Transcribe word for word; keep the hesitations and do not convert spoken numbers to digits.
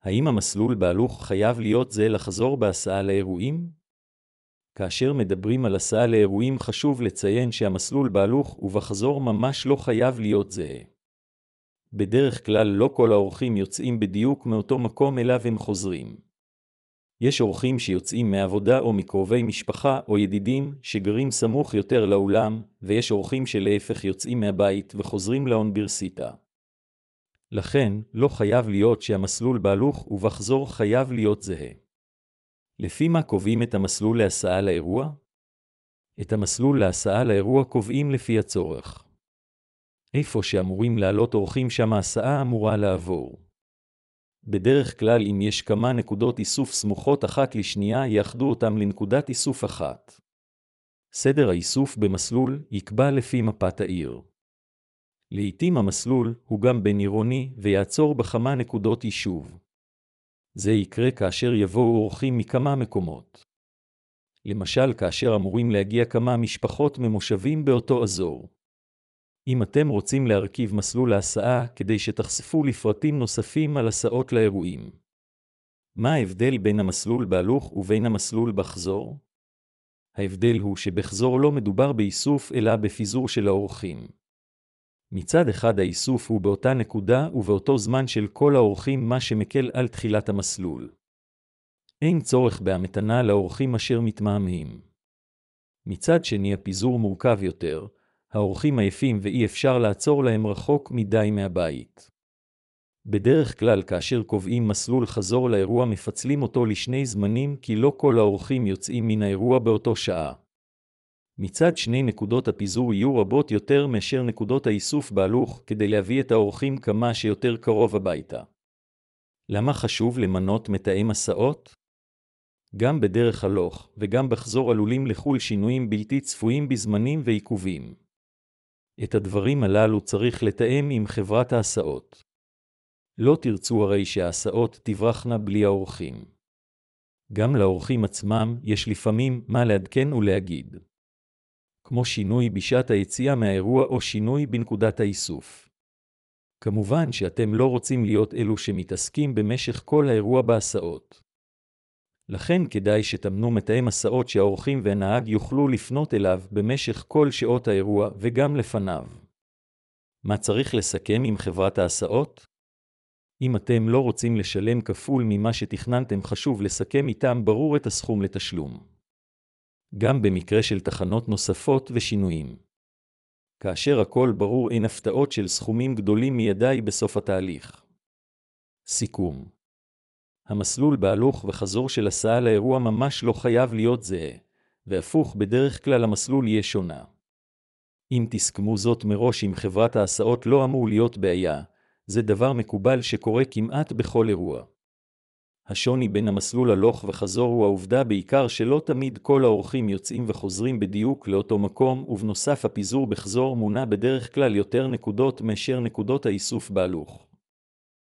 האם המסלול בהלוך חייב להיות זה לחזור בהסעה לאירועים? כאשר מדברים על הסעה לאירועים חשוב לציין שהמסלול בהלוך ובחזור ממש לא חייב להיות זהה. בדרך כלל לא כל האורחים יוצאים בדיוק מאותו מקום אליו הם חוזרים. יש אורחים שיוצאים מעבודה או מקרובי משפחה או ידידים שגרים סמוך יותר לאולם, ויש אורחים שלהפך יוצאים מהבית וחוזרים לאוניברסיטה. לכן, לא חייב להיות שהמסלול בהלוך ובחזור חייב להיות זהה. לפי מה קובעים את המסלול להסעה לאירוע? את המסלול להסעה לאירוע קובעים לפי הצורך. איפה שאמורים לעלות אורחים שם ההסעה אמורה לעבור. בדרך כלל אם יש כמה נקודות איסוף סמוכות אחת לשנייה יאחדו אותם לנקודת איסוף אחת. סדר האיסוף במסלול יקבע לפי מפת העיר. לעתים המסלול הוא גם בין עירוני ויעצור בכמה נקודות יישוב. זה יקרה כאשר יבואו אורחים מכמה מקומות. למשל כאשר אמורים להגיע כמה משפחות ממושבים באותו אזור. אם אתם רוצים להרכיב מסלול להסעה כדי שתחשפו לפרטים נוספים על הסעות לאירועים. מה ההבדל בין המסלול בהלוך ובין המסלול בחזור? ההבדל הוא שבחזור לא מדובר באיסוף אלא בפיזור של האורחים. מצד אחד האיסוף הוא באותה נקודה ובאותו זמן של כל האורחים מה שמקל על תחילת המסלול. אין צורך בהמתנה לאורחים אשר מתמהמהים. מצד שני הפיזור מורכב יותר, האורחים עייפים ואי אפשר לעצור להם רחוק מדי מהבית. בדרך כלל כאשר קובעים מסלול חזור לאירוע מפצלים אותו לשני זמנים כי לא כל האורחים יוצאים מן האירוע באותו שעה. מצד שני נקודות הפיזור יהיו רבות יותר מאשר נקודות האיסוף בהלוך כדי להביא את האורחים כמה שיותר קרוב הביתה. למה חשוב למנות מתאם הסעות? גם בדרך הלוך וגם בחזור עלולים לחול שינויים בלתי צפויים בזמנים ועיכובים. את הדברים הללו צריך לתאם עם חברת ההסעות. לא תרצו הרי שההסעות תברחנה בלי האורחים. גם לאורחים עצמם יש לפעמים מה לעדכן ולהגיד. כמו שינוי בשעת היציאה מהאירוע או שינוי בנקודת האיסוף. כמובן שאתם לא רוצים להיות אלו שמתעסקים במשך כל האירוע בהסעות. לכן כדאי שתמנו מתאם הסעות שהאורחים והנהג יוכלו לפנות אליו במשך כל שעות האירוע וגם לפניו. מה צריך לסכם עם חברת ההסעות? אם אתם לא רוצים לשלם כפול ממה שתכננתם חשוב לסכם איתם ברור את הסכום לתשלום. גם במקרה של תחנות נוספות ושינויים. כאשר הכל ברור אין הפתעות של סכומים גדולים מידי בסוף התהליך. סיכום. המסלול בהלוך וחזור של הסעה לאירוע ממש לא חייב להיות זהה, והפוך בדרך כלל המסלול יהיה שונה. אם תסכמו זאת מראש עם חברת ההסעות לא אמור להיות בעיה, זה דבר מקובל שקורה כמעט בכל אירוע. השוני בין המסלול הלוך וחזור הוא העובדה בעיקר שלא תמיד כל האורחים יוצאים וחוזרים בדיוק לאותו מקום, ובנוסף הפיזור בחזור מונה בדרך כלל יותר נקודות מאשר נקודות האיסוף בהלוך.